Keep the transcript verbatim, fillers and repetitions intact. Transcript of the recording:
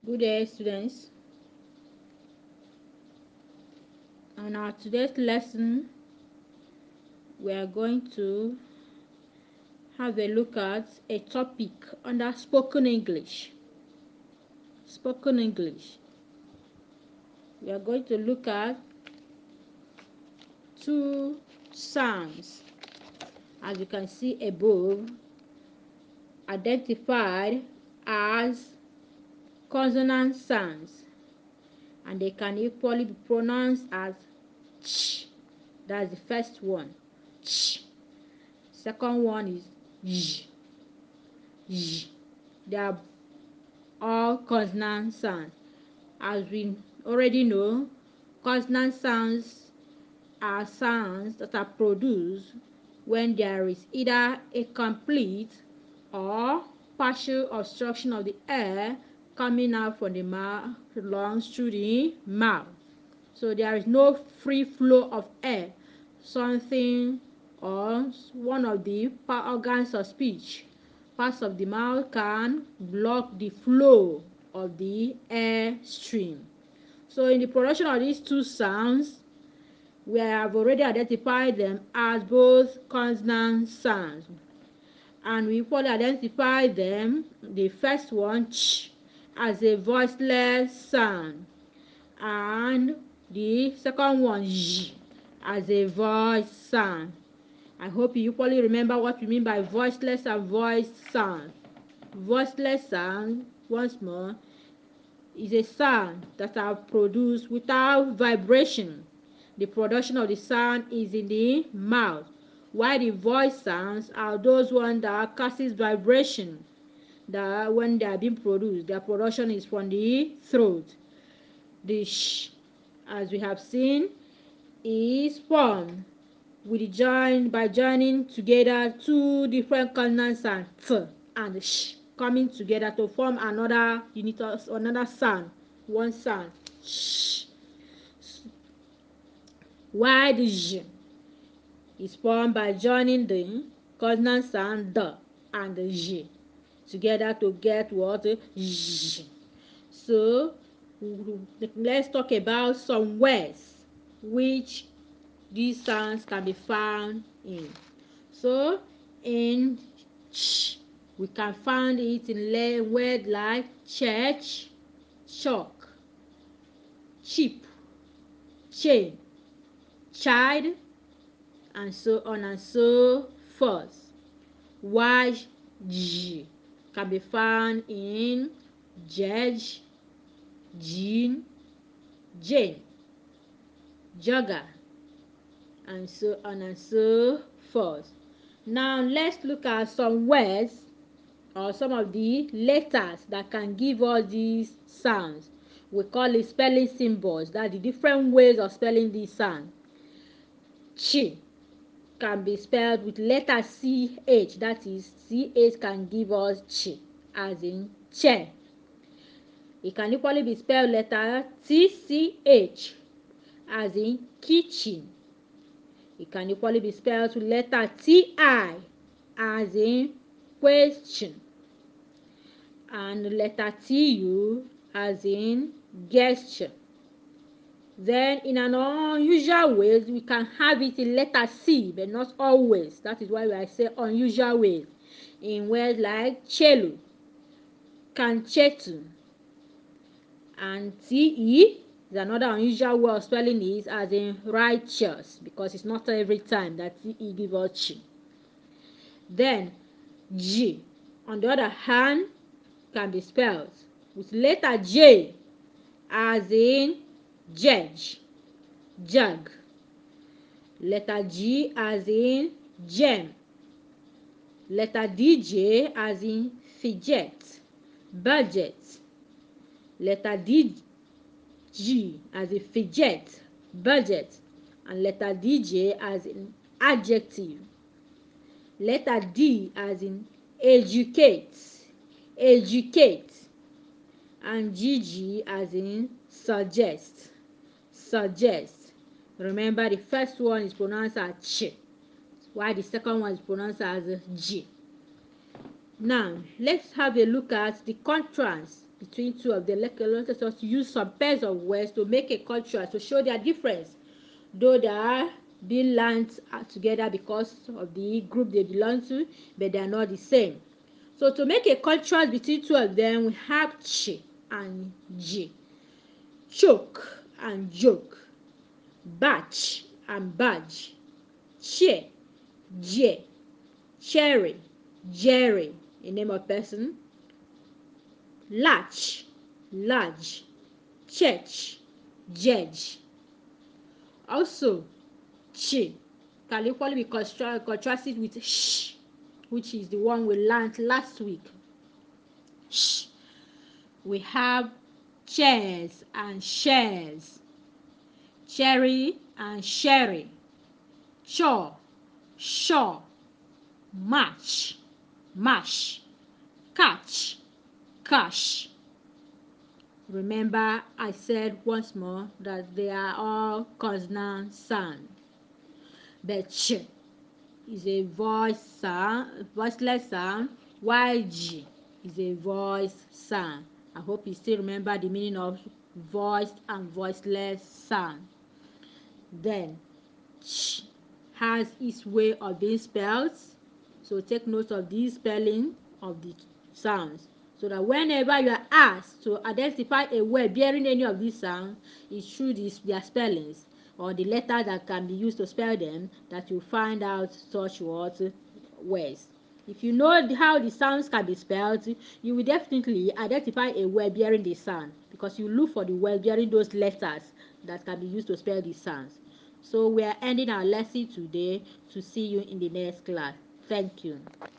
Good day, students. On our today's lesson, we are going to have a look at a topic under spoken English. Spoken English. We are going to look at two sounds, as you can see above, identified as consonant sounds, and they can equally be pronounced as ch. That's the first one, ch. Second one is j. J. They are all consonant sounds. As we already know, consonant sounds are sounds that are produced when there is either a complete or partial obstruction of the air coming out from the mouth, lungs through the mouth. So there is no free flow of air. Something or one of the organs of speech, parts of the mouth, can block the flow of the air stream. So in the production of these two sounds, we have already identified them as both consonant sounds, and we equally identify them, the first one, ch, as a voiceless sound, and the second one, j, as a voice sound. I hope you equally remember what we mean by voiceless and voiced sound. Voiceless sound, once more, is a sound that are produced without vibration. The production of the sound is in the mouth, while the voice sounds are those ones that causes vibration. That when they are being produced, their production is from the throat. The sh, as we have seen, is formed with the join by joining together two different consonant sounds, th and sh, coming together to form another unit of another sound, one sound, sh. While the j is formed by joining the consonant sound d and the j together to get what? J. So let's talk about some words which these sounds can be found in. So in ch, we can find it in words like church, chalk, cheap, chain, child, and so on and so forth. While j can be found in judge, jean, jane, jogger, and so on and so forth. Now let's look at some words or some of the letters that can give us these sounds. We call it spelling symbols. That the different ways of spelling these sounds. Chi can be spelled with letter C H. That is, C H can give us chi, as in chair. It can equally be spelled letter T C H, as in kitchen. It can equally be spelled with letter T I, as in question, and letter T U, as in gesture. Then in an unusual way, we can have it in letter C, but not always. That is why I say unusual ways. In words like cello, concerto, and T E is another unusual way of spelling it, as in righteous, because it's not every time that T E gives us chi. Then G, on the other hand, can be spelled with letter J, as in judge, jug. Letter G, as in gem. Letter D J, as in fidget, budget. Letter D G, as in fidget, budget, and letter D J, as in adjective. Letter D, as in educate, educate, and G G, as in suggest, suggest. Remember, the first one is pronounced as ch, while the second one is pronounced as G. Now let's have a look at the contrast between two of them. Let, let us use some pairs of words to make a contrast to show their difference, though they are being learned together because of the group they belong to, but they are not the same. So to make a contrast between two of them, we have ch and j, choke and joke, batch and badge, che, j, cherry, jerry, a name of person, latch, large, church, judge. Also, ch can equally be contra contrasted with sh, which is the one we learned last week. Sh. We have chairs and shares, cherry and sherry, chaw, shaw, match, mash, catch, cash. Remember, I said once more that they are all consonant sound. But ch is a voice sound, voiceless sound, while g is a voice sound. I hope you still remember the meaning of voiced and voiceless sound. Then ch has its way of being spelled, so take note of the spelling of the sounds, so that whenever you are asked to identify a word bearing any of these sounds, it's through these, their spellings or the letter that can be used to spell them that you find out such words words. If you know how the sounds can be spelled, you will definitely identify a word bearing the sound, because you look for the word bearing those letters that can be used to spell the sounds. So we are ending our lesson today. To see you in the next class. Thank you.